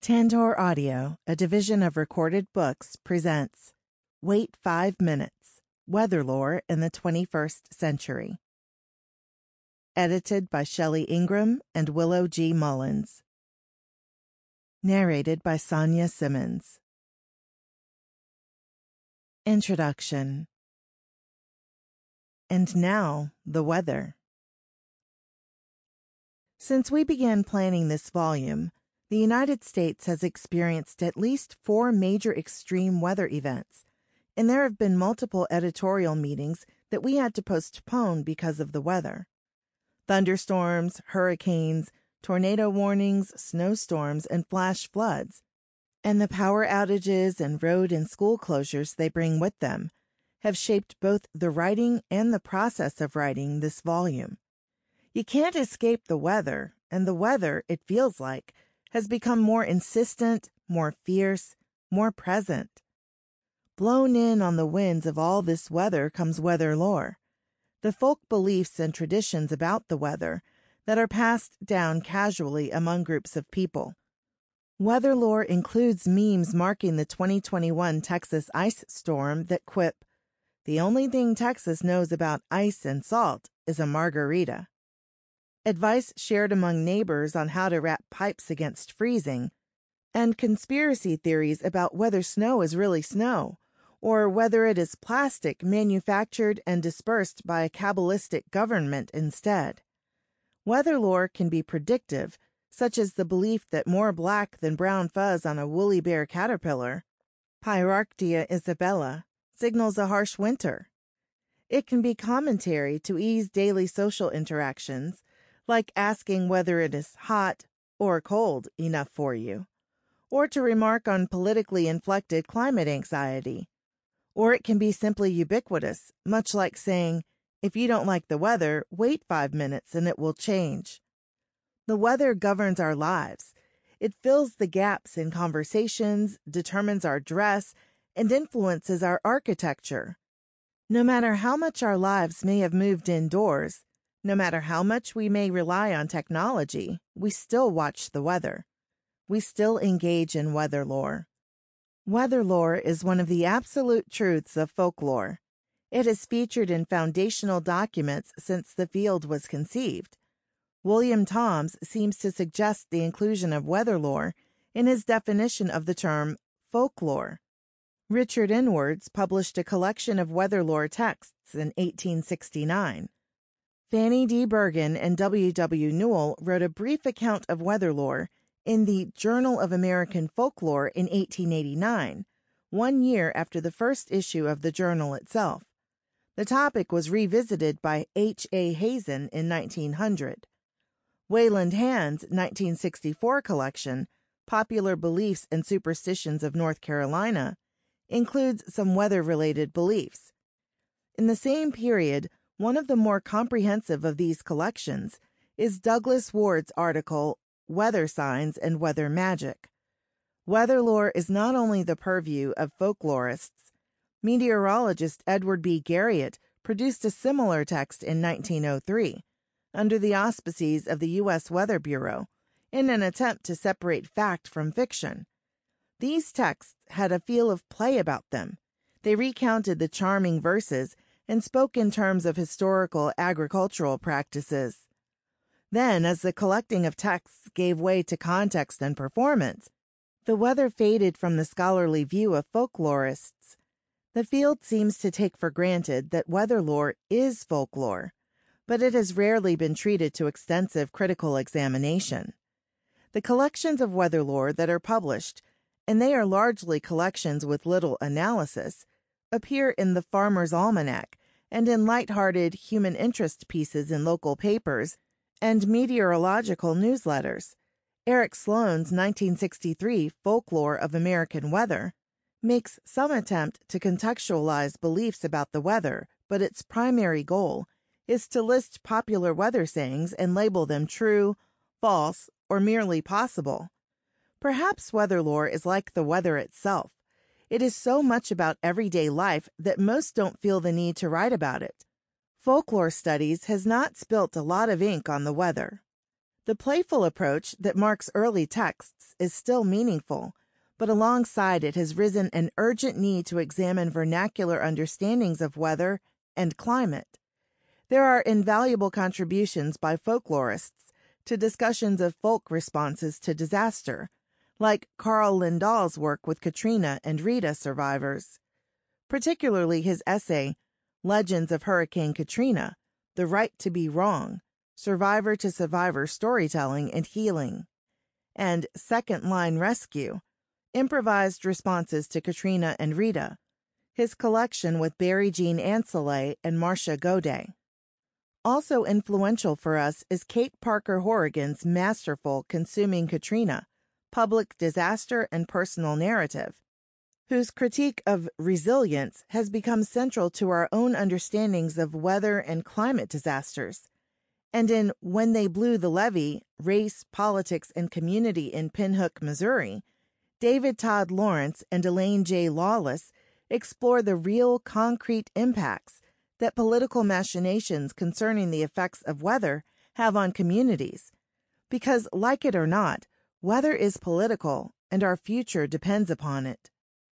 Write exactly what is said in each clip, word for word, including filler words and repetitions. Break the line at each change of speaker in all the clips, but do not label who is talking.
Tantor Audio, a division of Recorded Books, presents Wait Five Minutes, Weather Lore in the twenty-first Century. Edited by Shelley Ingram and Willow G. Mullins. Narrated by Sonia Simmons. Introduction. And now, the weather. Since we began planning this volume, the United States has experienced at least four major extreme weather events, and there have been multiple editorial meetings that we had to postpone because of the weather. Thunderstorms, hurricanes, tornado warnings, snowstorms, and flash floods, and the power outages and road and school closures they bring with them, have shaped both the writing and the process of writing this volume. You can't escape the weather, and the weather, it feels like, has become more insistent, more fierce, more present. Blown in on the winds of all this weather comes weather lore, the folk beliefs and traditions about the weather that are passed down casually among groups of people. Weather lore includes memes marking the twenty twenty-one Texas ice storm that quip, "The only thing Texas knows about ice and salt is a margarita." Advice shared among neighbors on how to wrap pipes against freezing, and conspiracy theories about whether snow is really snow, or whether it is plastic manufactured and dispersed by a Kabbalistic government instead. Weather lore can be predictive, such as the belief that more black than brown fuzz on a woolly bear caterpillar, Pyrarctia isabella, signals a harsh winter. It can be commentary to ease daily social interactions, like asking whether it is hot or cold enough for you, or to remark on politically inflected climate anxiety. Or it can be simply ubiquitous, much like saying, if you don't like the weather, wait five minutes and it will change. The weather governs our lives. It fills the gaps in conversations, determines our dress, and influences our architecture. No matter how much our lives may have moved indoors, no matter how much we may rely on technology, we still watch the weather. We still engage in weather lore. Weather lore is one of the absolute truths of folklore. It has featured in foundational documents since the field was conceived. William Toms seems to suggest the inclusion of weather lore in his definition of the term folklore. Richard Inwards published a collection of weather lore texts in eighteen sixty-nine. Fanny D. Bergen and W. W. Newell wrote a brief account of weather lore in the Journal of American Folklore in eighteen eighty-nine, one year after the first issue of the journal itself. The topic was revisited by H. A. Hazen in nineteen hundred. Wayland Hand's nineteen sixty-four collection, Popular Beliefs and Superstitions of North Carolina, includes some weather-related beliefs. In the same period, one of the more comprehensive of these collections is Douglas Ward's article, Weather Signs and Weather Magic. Weather lore is not only the purview of folklorists. Meteorologist Edward B. Garriott produced a similar text in nineteen oh three, under the auspices of the U S Weather Bureau, in an attempt to separate fact from fiction. These texts had a feel of play about them. They recounted the charming verses and spoke in terms of historical agricultural practices. Then, as the collecting of texts gave way to context and performance, the weather faded from the scholarly view of folklorists. The field seems to take for granted that weather lore is folklore, but it has rarely been treated to extensive critical examination. The collections of weather lore that are published, and they are largely collections with little analysis, appear in the Farmer's Almanac and in light-hearted human interest pieces in local papers and meteorological newsletters. Eric Sloane's nineteen sixty-three Folklore of American Weather makes some attempt to contextualize beliefs about the weather, but its primary goal is to list popular weather sayings and label them true, false, or merely possible. Perhaps weather lore is like the weather itself. It is so much about everyday life that most don't feel the need to write about it. Folklore studies has not spilt a lot of ink on the weather. The playful approach that marks early texts is still meaningful, but alongside it has risen an urgent need to examine vernacular understandings of weather and climate. There are invaluable contributions by folklorists to discussions of folk responses to disaster, like Carl Lindahl's work with Katrina and Rita survivors. Particularly his essay, Legends of Hurricane Katrina, The Right to Be Wrong, Survivor-to-Survivor Storytelling and Healing, and Second Line Rescue, Improvised Responses to Katrina and Rita, his collection with Barry Jean Ancelet and Marcia Godet. Also influential for us is Kate Parker Horrigan's masterful Consuming Katrina, Public Disaster and Personal Narrative, whose critique of resilience has become central to our own understandings of weather and climate disasters. And in When They Blew the Levee, Race, Politics, and Community in Pinhook, Missouri, David Todd Lawrence and Elaine J. Lawless explore the real, concrete impacts that political machinations concerning the effects of weather have on communities. Because, like it or not, weather is political, and our future depends upon it.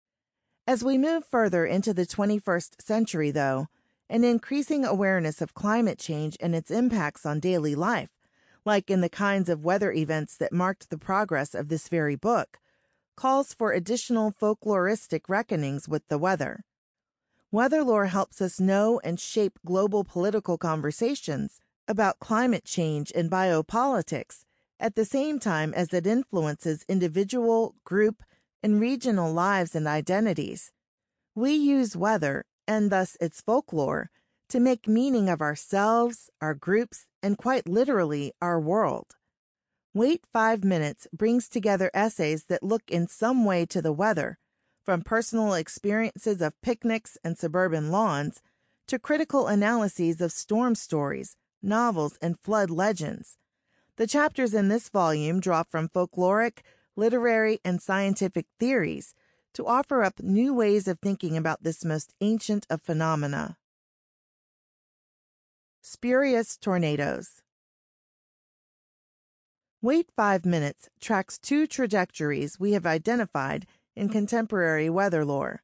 As we move further into the twenty-first century, though, an increasing awareness of climate change and its impacts on daily life, like in the kinds of weather events that marked the progress of this very book, calls for additional folkloristic reckonings with the weather. Weather lore helps us know and shape global political conversations about climate change and biopolitics at the same time as it influences individual, group, and regional lives and identities. We use weather, and thus its folklore, to make meaning of ourselves, our groups, and quite literally our world. Wait Five Minutes brings together essays that look in some way to the weather, from personal experiences of picnics and suburban lawns to critical analyses of storm stories, novels, and flood legends. The chapters in this volume draw from folkloric, literary, and scientific theories to offer up new ways of thinking about this most ancient of phenomena. Spurious tornadoes. Wait Five Minutes tracks two trajectories we have identified in contemporary weather lore.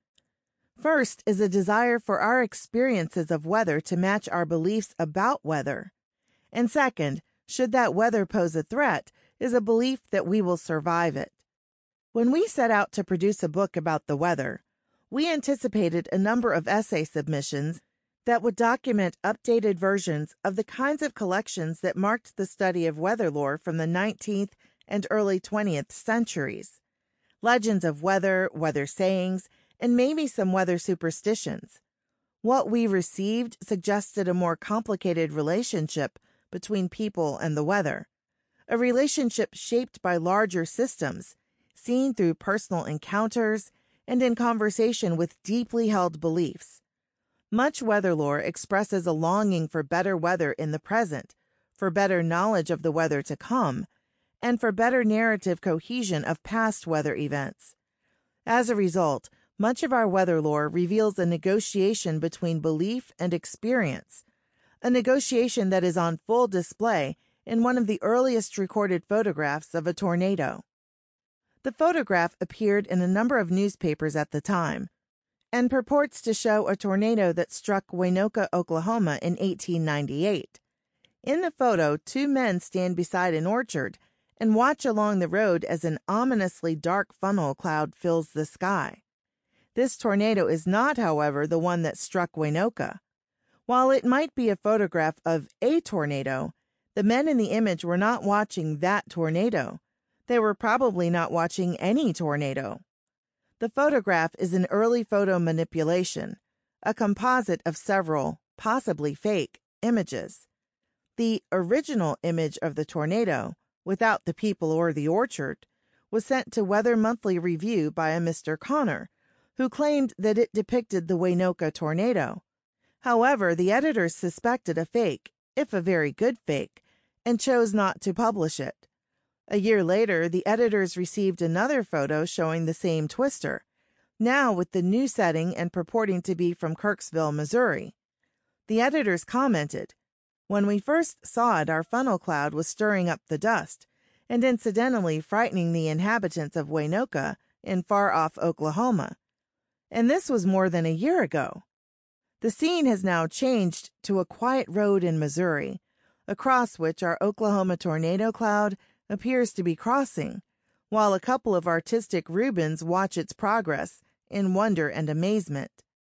First is a desire for our experiences of weather to match our beliefs about weather. And second, should that weather pose a threat, is a belief that we will survive it. When we set out to produce a book about the weather, we anticipated a number of essay submissions that would document updated versions of the kinds of collections that marked the study of weather lore from the nineteenth and early twentieth centuries. Legends of weather, weather sayings, and maybe some weather superstitions. What we received suggested a more complicated relationship between people and the weather, a relationship shaped by larger systems, seen through personal encounters and in conversation with deeply held beliefs. Much weather lore expresses a longing for better weather in the present, for better knowledge of the weather to come, and for better narrative cohesion of past weather events. As a result, much of our weather lore reveals a negotiation between belief and experience, a negotiation that is on full display in one of the earliest recorded photographs of a tornado. The photograph appeared in a number of newspapers at the time and purports to show a tornado that struck Waynoka, Oklahoma in eighteen ninety-eight. In the photo, two men stand beside an orchard and watch along the road as an ominously dark funnel cloud fills the sky. This tornado is not, however, the one that struck Waynoka. While it might be a photograph of a tornado, the men in the image were not watching that tornado. They were probably not watching any tornado. The photograph is an early photo manipulation, a composite of several, possibly fake, images. The original image of the tornado, without the people or the orchard, was sent to Weather Monthly Review by a Mister Connor, who claimed that it depicted the Waynoka tornado. However, the editors suspected a fake, if a very good fake, and chose not to publish it. A year later, the editors received another photo showing the same twister, now with the new setting and purporting to be from Kirksville, Missouri. The editors commented, When we first saw it, our funnel cloud was stirring up the dust and incidentally frightening the inhabitants of Waynoka in far-off Oklahoma. And this was more than a year ago. The scene has now changed to a quiet road in Missouri, across which our Oklahoma tornado cloud appears to be crossing, while a couple of artistic Rubens watch its progress in wonder and amazement.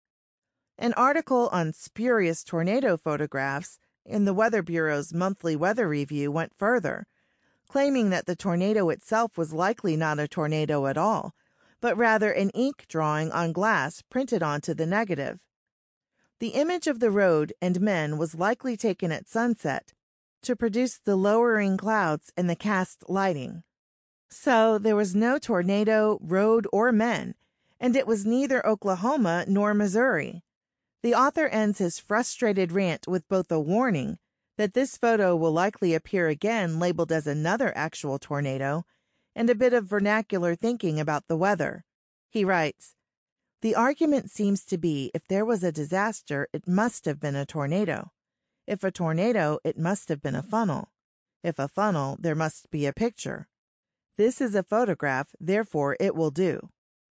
An article on spurious tornado photographs in the Weather Bureau's monthly weather review went further, claiming that the tornado itself was likely not a tornado at all, but rather an ink drawing on glass printed onto the negative. The image of the road and men was likely taken at sunset to produce the lowering clouds and the cast lighting. So there was no tornado, road, or men, and it was neither Oklahoma nor Missouri. The author ends his frustrated rant with both a warning that this photo will likely appear again labeled as another actual tornado and a bit of vernacular thinking about the weather. He writes, "The argument seems to be if there was a disaster, it must have been a tornado. If a tornado, it must have been a funnel. If a funnel, there must be a picture. This is a photograph, therefore it will do."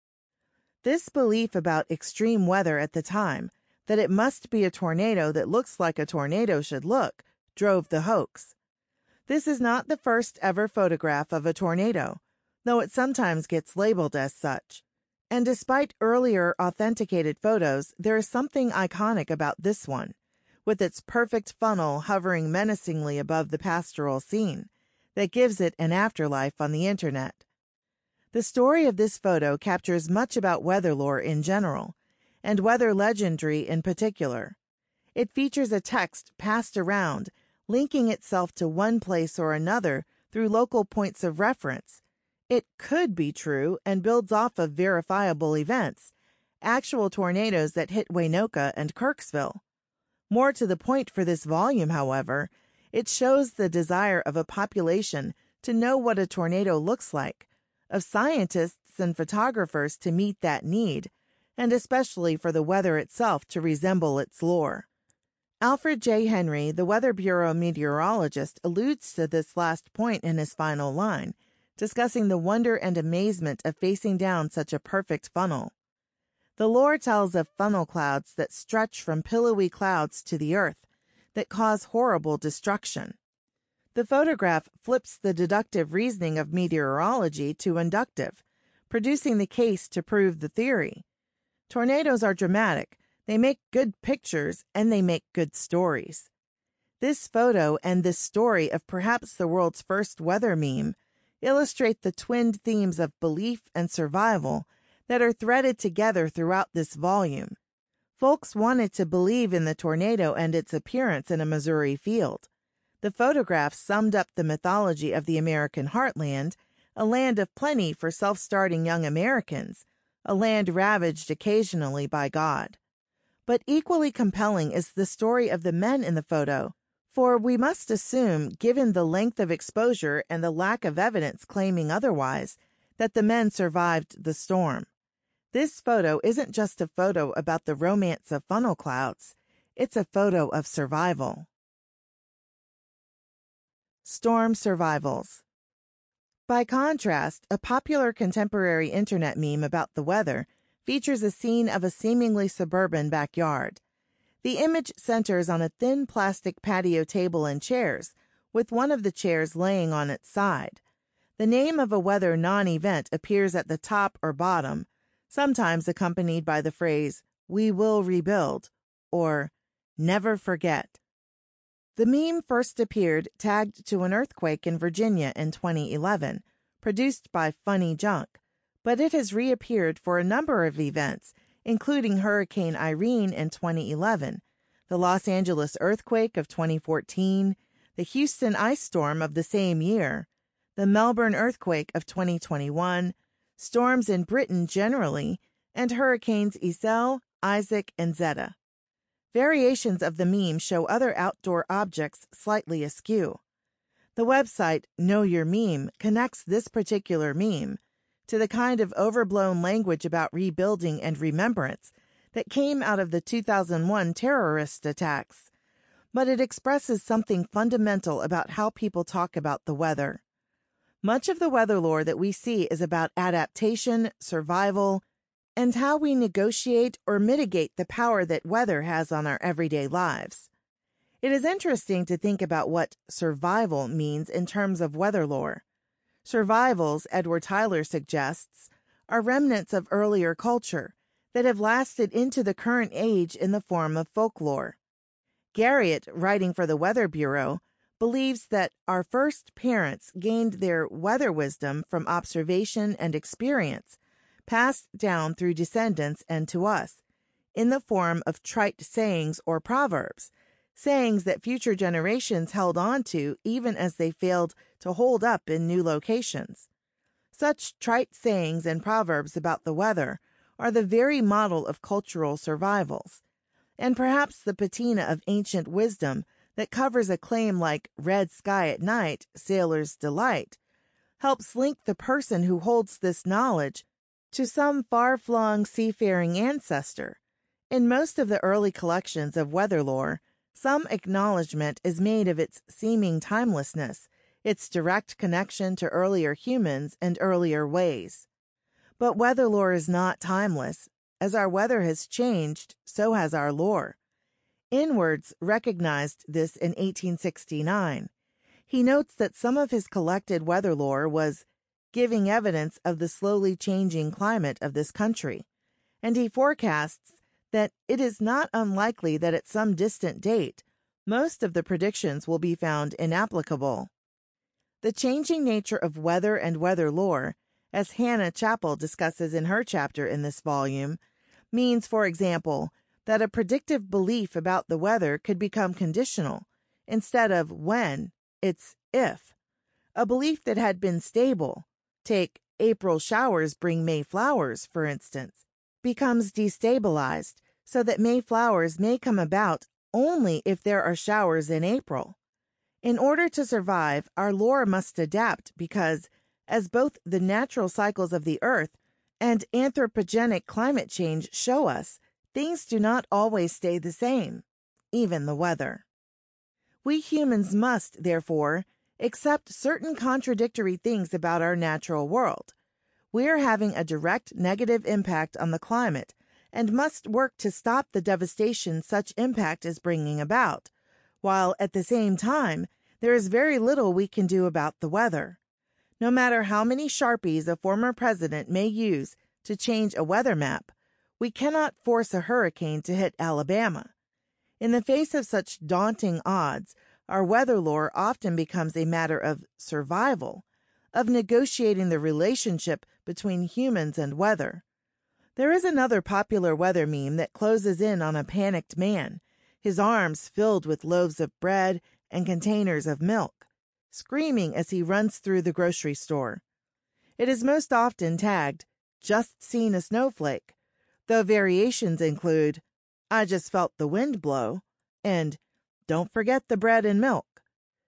This belief about extreme weather at the time, that it must be a tornado that looks like a tornado should look, drove the hoax. This is not the first ever photograph of a tornado, though it sometimes gets labeled as such. And despite earlier authenticated photos, there is something iconic about this one, with its perfect funnel hovering menacingly above the pastoral scene, that gives it an afterlife on the internet. The story of this photo captures much about weather lore in general, and weather legendary in particular. It features a text passed around, linking itself to one place or another through local points of reference. It could be true and builds off of verifiable events, actual tornadoes that hit Waynoka and Kirksville. More to the point for this volume, however, it shows the desire of a population to know what a tornado looks like, of scientists and photographers to meet that need, and especially for the weather itself to resemble its lore. Alfred J. Henry, the Weather Bureau meteorologist, alludes to this last point in his final line, discussing the wonder and amazement of facing down such a perfect funnel. The lore tells of funnel clouds that stretch from pillowy clouds to the earth, that cause horrible destruction. The photograph flips the deductive reasoning of meteorology to inductive, producing the case to prove the theory. Tornadoes are dramatic, they make good pictures, and they make good stories. This photo and this story of perhaps the world's first weather meme illustrate the twinned themes of belief and survival that are threaded together throughout this volume. Folks wanted to believe in the tornado and its appearance in a Missouri field. The photograph summed up the mythology of the American heartland, a land of plenty for self-starting young Americans, a land ravaged occasionally by God. But equally compelling is the story of the men in the photo, for we must assume, given the length of exposure and the lack of evidence claiming otherwise, that the men survived the storm. This photo isn't just a photo about the romance of funnel clouds, it's a photo of survival. Storm survivals. By contrast, a popular contemporary internet meme about the weather features a scene of a seemingly suburban backyard. The image centers on a thin plastic patio table and chairs, with one of the chairs laying on its side. The name of a weather non-event appears at the top or bottom, sometimes accompanied by the phrase, "We will rebuild," or "Never forget." The meme first appeared tagged to an earthquake in Virginia in twenty eleven, produced by Funny Junk, but it has reappeared for a number of events, including Hurricane Irene in twenty eleven, the Los Angeles earthquake of twenty fourteen, the Houston ice storm of the same year, the Melbourne earthquake of twenty twenty-one, storms in Britain generally, and hurricanes Iselle, Isaac, and Zeta. Variations of the meme show other outdoor objects slightly askew. The website Know Your Meme connects this particular meme to the kind of overblown language about rebuilding and remembrance that came out of the two thousand one terrorist attacks. but it expresses something fundamental about how people talk about the weather. Much of the weather lore that we see is about adaptation, survival, and how we negotiate or mitigate the power that weather has on our everyday lives. It is interesting to think about what survival means in terms of weather lore. Survivals, Edward Tyler suggests, are remnants of earlier culture that have lasted into the current age in the form of folklore. Garriott, writing for the Weather Bureau, believes that our first parents gained their weather wisdom from observation and experience, passed down through descendants and to us, in the form of trite sayings or proverbs, sayings that future generations held on to even as they failed to hold up in new locations. Such trite sayings and proverbs about the weather are the very model of cultural survivals, and perhaps the patina of ancient wisdom that covers a claim like "red sky at night, sailor's delight," helps link the person who holds this knowledge to some far-flung seafaring ancestor. In most of the early collections of weather lore, some acknowledgement is made of its seeming timelessness, its direct connection to earlier humans and earlier ways. But weather lore is not timeless. As our weather has changed, so has our lore. Inwards recognized this in eighteen sixty-nine. He notes that some of his collected weather lore was giving evidence of the slowly changing climate of this country, and he forecasts that it is not unlikely that at some distant date, most of the predictions will be found inapplicable. The changing nature of weather and weather lore, as Hannah Chappell discusses in her chapter in this volume, means, for example, that a predictive belief about the weather could become conditional. Instead of when, it's if. A belief that had been stable, take April showers bring May flowers, for instance, becomes destabilized so that May flowers may come about only if there are showers in April. In order to survive, our lore must adapt because, as both the natural cycles of the earth and anthropogenic climate change show us, things do not always stay the same, even the weather. We humans must, therefore, accept certain contradictory things about our natural world. We are having a direct negative impact on the climate and must work to stop the devastation such impact is bringing about, while at the same time, there is very little we can do about the weather. No matter how many Sharpies a former president may use to change a weather map, we cannot force a hurricane to hit Alabama. In the face of such daunting odds, our weather lore often becomes a matter of survival, of negotiating the relationship between humans and weather. There is another popular weather meme that closes in on a panicked man, his arms filled with loaves of bread and containers of milk, screaming as he runs through the grocery store. It is most often tagged, "Just seen a snowflake," though variations include, "I just felt the wind blow," and "Don't forget the bread and milk."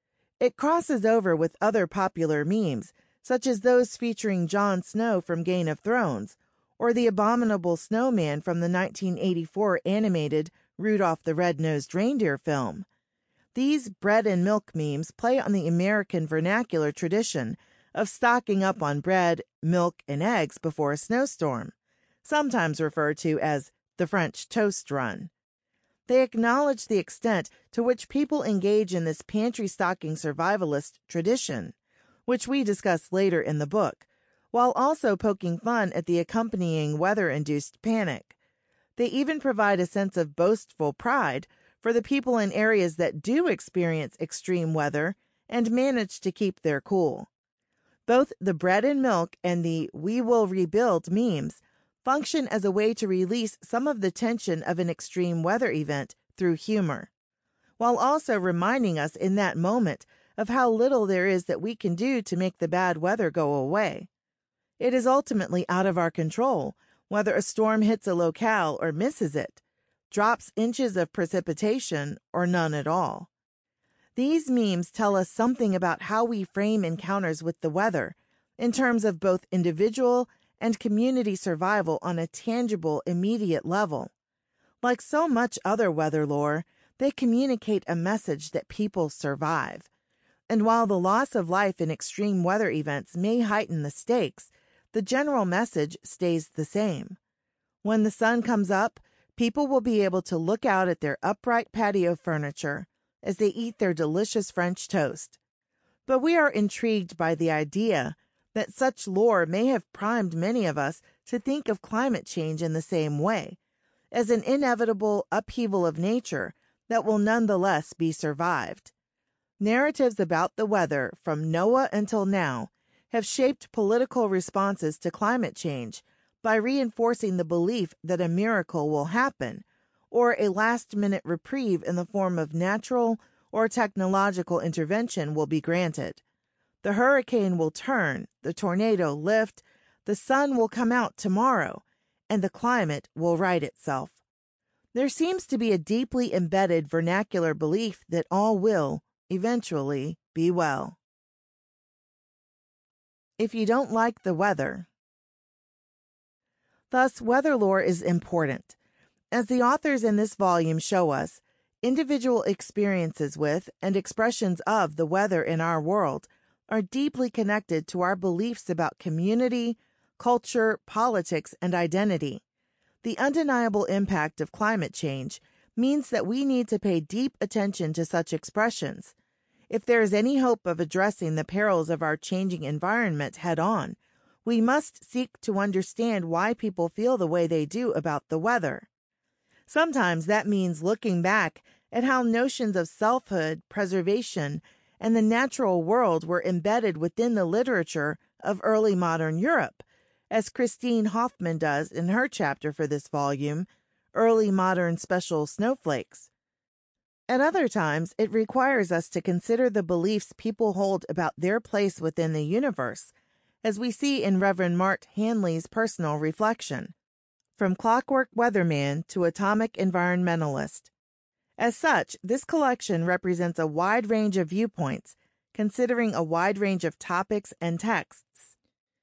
It crosses over with other popular memes, such as those featuring Jon Snow from Game of Thrones, or the abominable snowman from the nineteen eighty-four animated Rudolph the Red-Nosed Reindeer film. These bread and milk memes play on the American vernacular tradition of stocking up on bread, milk, and eggs before a snowstorm, sometimes referred to as the French toast run. They acknowledge the extent to which people engage in this pantry-stocking survivalist tradition, which we discuss later in the book, while also poking fun at the accompanying weather-induced panic. They even provide a sense of boastful pride for the people in areas that do experience extreme weather and manage to keep their cool. Both the bread and milk and the "we will rebuild" memes function as a way to release some of the tension of an extreme weather event through humor, while also reminding us in that moment of how little there is that we can do to make the bad weather go away. It is ultimately out of our control whether a storm hits a locale or misses it, drops inches of precipitation or none at all. These memes tell us something about how we frame encounters with the weather in terms of both individual and community survival on a tangible, immediate level. Like so much other weather lore, they communicate a message that people survive. And while the loss of life in extreme weather events may heighten the stakes, the general message stays the same. When the sun comes up, people will be able to look out at their upright patio furniture as they eat their delicious French toast. But we are intrigued by the idea that such lore may have primed many of us to think of climate change in the same way, as an inevitable upheaval of nature that will nonetheless be survived. Narratives about the weather from Noah until now have shaped political responses to climate change by reinforcing the belief that a miracle will happen, or a last-minute reprieve in the form of natural or technological intervention will be granted. The hurricane will turn, the tornado lift, the sun will come out tomorrow, and the climate will right itself. There seems to be a deeply embedded vernacular belief that all will, eventually, be well. If you don't like the weather. Thus, weather lore is important. As the authors in this volume show us, individual experiences with and expressions of the weather in our world are deeply connected to our beliefs about community, culture, politics, and identity. The undeniable impact of climate change means that we need to pay deep attention to such expressions. If there is any hope of addressing the perils of our changing environment head-on, we must seek to understand why people feel the way they do about the weather. Sometimes that means looking back at how notions of selfhood, preservation, and the natural world were embedded within the literature of early modern Europe, as Christine Hoffman does in her chapter for this volume, Early Modern Special Snowflakes. At other times, it requires us to consider the beliefs people hold about their place within the universe, as we see in Reverend Mart Hanley's personal reflection, From Clockwork Weatherman to Atomic Environmentalist. As such, this collection represents a wide range of viewpoints, considering a wide range of topics and texts.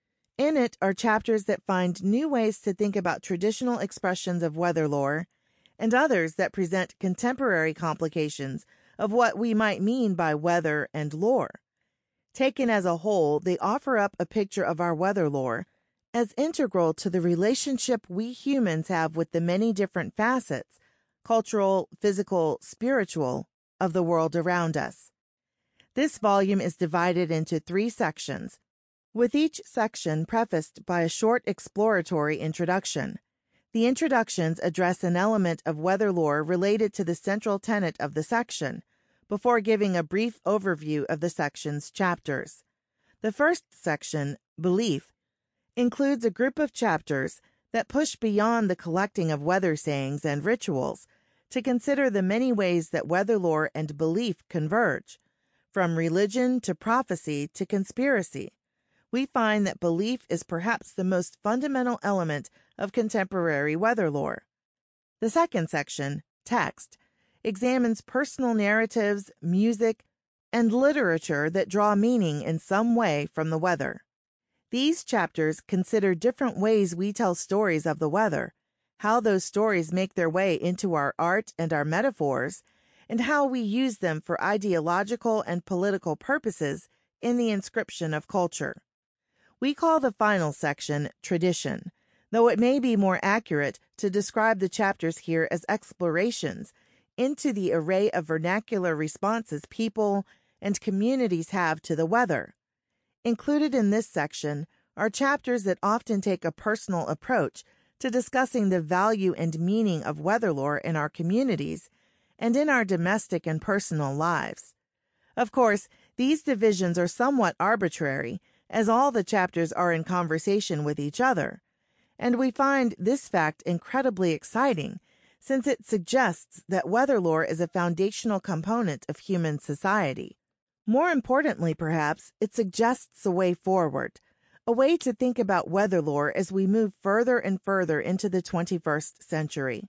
In it are chapters that find new ways to think about traditional expressions of weather lore, and others that present contemporary complications of what we might mean by weather and lore. Taken as a whole, they offer up a picture of our weather lore as integral to the relationship we humans have with the many different facets, cultural, physical, spiritual, of the world around us. This volume is divided into three sections, with each section prefaced by a short exploratory introduction. The introductions address an element of weather lore related to the central tenet of the section, before giving a brief overview of the section's chapters. The first section, Belief, includes a group of chapters that push beyond the collecting of weather sayings and rituals to consider the many ways that weather lore and belief converge, from religion to prophecy to conspiracy. We find that belief is perhaps the most fundamental element of contemporary weather lore. The second section, Text, examines personal narratives, music, and literature that draw meaning in some way from the weather. These chapters consider different ways we tell stories of the weather, how those stories make their way into our art and our metaphors, and how we use them for ideological and political purposes in the inscription of culture. We call the final section Tradition, though it may be more accurate to describe the chapters here as explorations into the array of vernacular responses people and communities have to the weather. Included in this section are chapters that often take a personal approach to discussing the value and meaning of weather lore in our communities and in our domestic and personal lives. Of course, these divisions are somewhat arbitrary, as all the chapters are in conversation with each other, and we find this fact incredibly exciting, since it suggests that weather lore is a foundational component of human society. More importantly, perhaps, it suggests a way forward, a way to think about weather lore as we move further and further into the twenty-first century.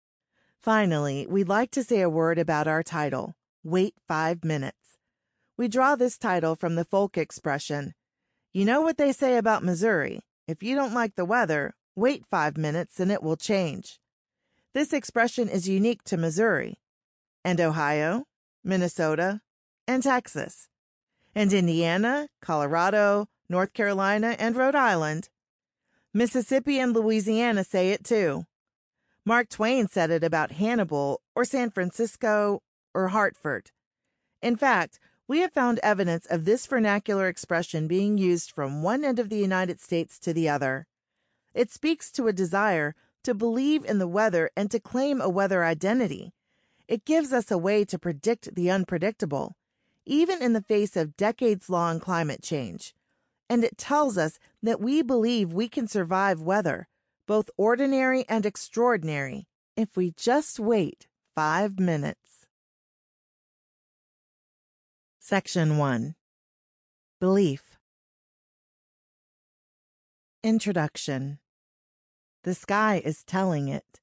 Finally, we'd like to say a word about our title, Wait Five Minutes. We draw this title from the folk expression, "You know what they say about Missouri? If you don't like the weather, wait five minutes and it will change." This expression is unique to Missouri. and Ohio, Minnesota, and Texas, and Indiana, Colorado, North Carolina, and Rhode Island. Mississippi and Louisiana say it too. Mark Twain said it about Hannibal or San Francisco or Hartford. In fact, we have found evidence of this vernacular expression being used from one end of the United States to the other. It speaks to a desire to believe in the weather and to claim a weather identity. It gives us a way to predict the unpredictable, even in the face of decades-long climate change. And it tells us that we believe we can survive weather, both ordinary and extraordinary, if we just wait five minutes. Section one. Belief. Introduction. The sky is telling it.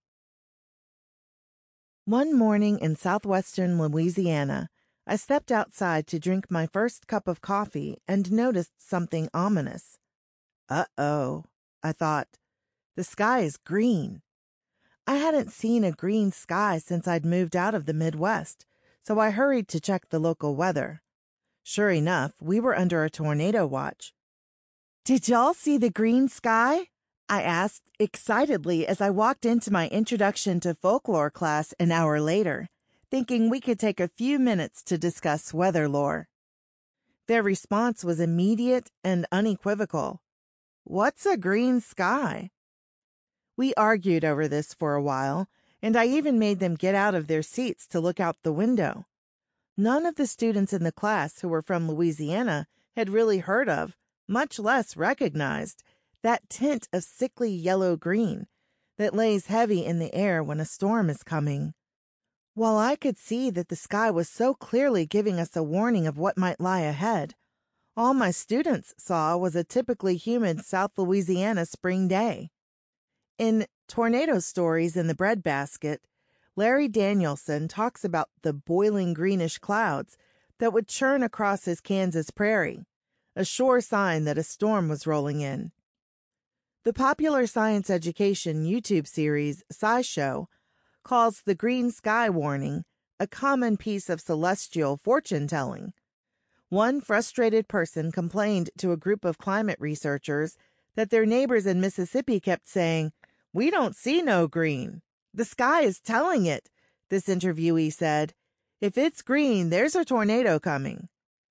One morning in southwestern Louisiana, I stepped outside to drink my first cup of coffee and noticed something ominous. Uh-oh, I thought. The sky is green. I hadn't seen a green sky since I'd moved out of the Midwest, so I hurried to check the local weather. Sure enough, we were under a tornado watch. "Did y'all see the green sky?" I asked excitedly as I walked into my introduction to folklore class an hour later, thinking we could take a few minutes to discuss weather lore. Their response was immediate and unequivocal. "What's a green sky?" We argued over this for a while, and I even made them get out of their seats to look out the window. None of the students in the class who were from Louisiana had really heard of, much less recognized, that tint of sickly yellow-green that lays heavy in the air when a storm is coming. While I could see that the sky was so clearly giving us a warning of what might lie ahead, all my students saw was a typically humid South Louisiana spring day. In Tornado Stories in the Breadbasket, Larry Danielson talks about the boiling greenish clouds that would churn across his Kansas prairie, a sure sign that a storm was rolling in. The popular science education YouTube series SciShow calls the green sky warning a common piece of celestial fortune-telling. One frustrated person complained to a group of climate researchers that their neighbors in Mississippi kept saying, "We don't see no green. The sky is telling it," this interviewee said. "If it's green, there's a tornado coming."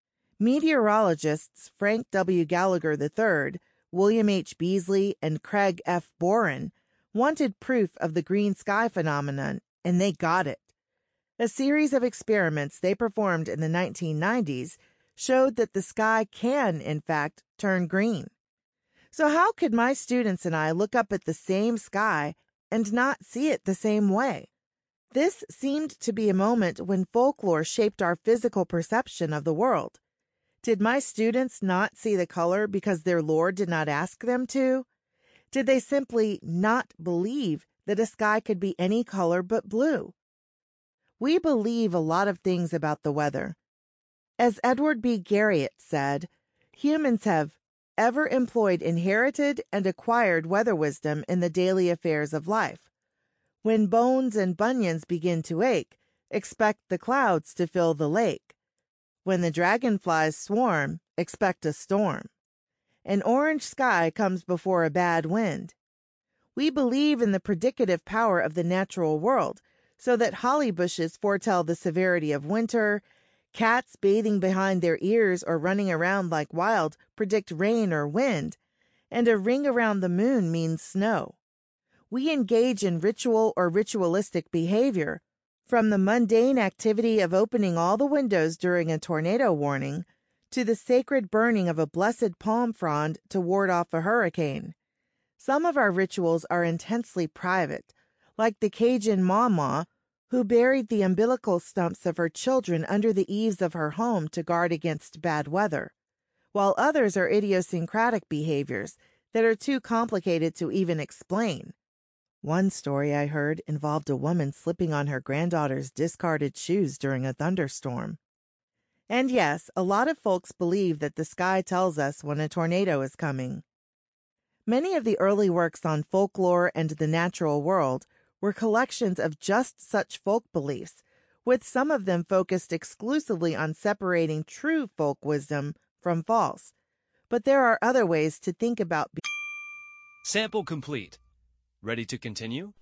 Meteorologists Frank W. Gallagher the third, William H. Beasley, and Craig F. Boren wanted proof of the green sky phenomenon, and they got it. A series of experiments they performed in the nineteen nineties showed that the sky can, in fact, turn green. So how could my students and I look up at the same sky and not see it the same way? This seemed to be a moment when folklore shaped our physical perception of the world. Did my students not see the color because their lore did not ask them to? Did they simply not believe that a sky could be any color but blue? We believe a lot of things about the weather. As Edward B. Garriott said, humans have ever employed inherited and acquired weather wisdom in the daily affairs of life. When bones and bunions begin to ache, expect the clouds to fill the lake. When the dragonflies swarm, expect a storm. An orange sky comes before a bad wind. We believe in the predicative power of the natural world, so that holly bushes foretell the severity of winter, cats bathing behind their ears or running around like wild predict rain or wind, and a ring around the moon means snow. We engage in ritual or ritualistic behavior, from the mundane activity of opening all the windows during a tornado warning to the sacred burning of a blessed palm frond to ward off a hurricane. Some of our rituals are intensely private, like the Cajun mama who buried the umbilical stumps of her children under the eaves of her home to guard against bad weather, while others are idiosyncratic behaviors that are too complicated to even explain. One story I heard involved a woman slipping on her granddaughter's discarded shoes during a thunderstorm. And yes, a lot of folks believe that the sky tells us when a tornado is coming. Many of the early works on folklore and the natural world were collections of just such folk beliefs, with some of them focused exclusively on separating true folk wisdom from false. But there are other ways to think about.
Sample complete. Ready to continue?